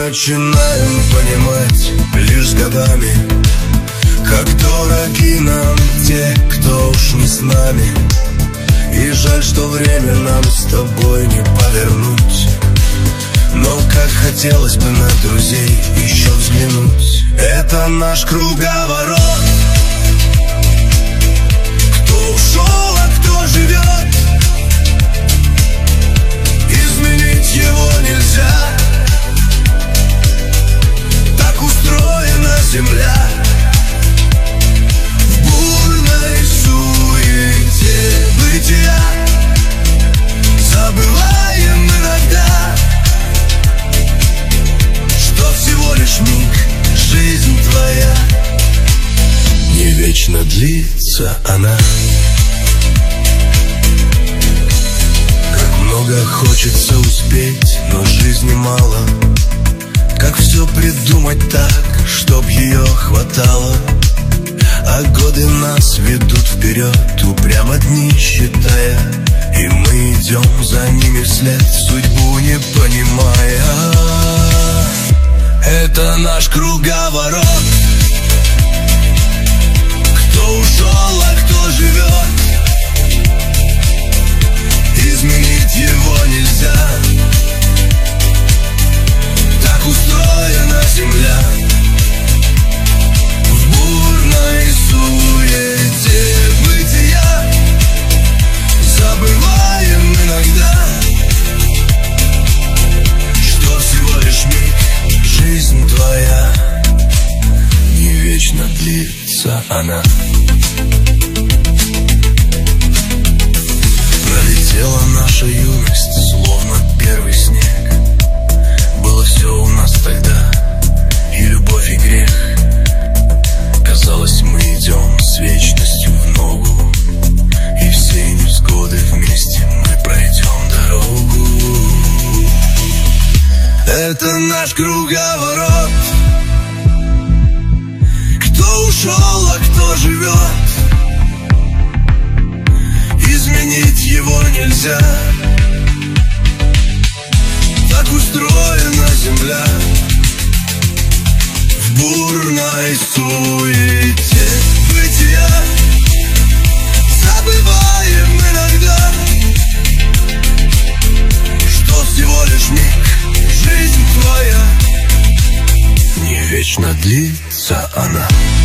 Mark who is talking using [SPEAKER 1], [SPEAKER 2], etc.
[SPEAKER 1] начинаем понимать лишь с годами, как дороги нам те, кто уж не с нами. И жаль, что время нам с тобой не повернуть, но как хотелось бы на друзей еще взглянуть. Это наш круговорот. Кто ушел, а кто живет, изменить его нельзя. Так устроена земля. В бурной суете бытия забываем иногда, что всего лишь миг, жизнь твоя не вечно длится она. Как много хочется успеть, но жизни мало. Как все придумать так, чтоб ее хватало. А годы нас ведут вперед, упрямо дни считая, и мы идем за ними вслед, судьбу не понимая. Это наш круговорот. Кто ушел, а кто живет, изменить его нельзя. Так устроена земля. В бурной суете бытия забываем иногда, что всего лишь миг, жизнь твоя не вечно длится она. Пролетела наша юность, словно первый снег. Было все у нас тогда, и любовь, и грех. Казалось, мы идем с вечностью в ногу, и все невзгоды вместе мы пройдем дорогу. Это наш круговорот. Кто ушел, а кто живет, изменить его нельзя. Так устроена земля. В бурной суете бытия забываем иногда, что всего лишь миг, жизнь твоя не вечно длится она.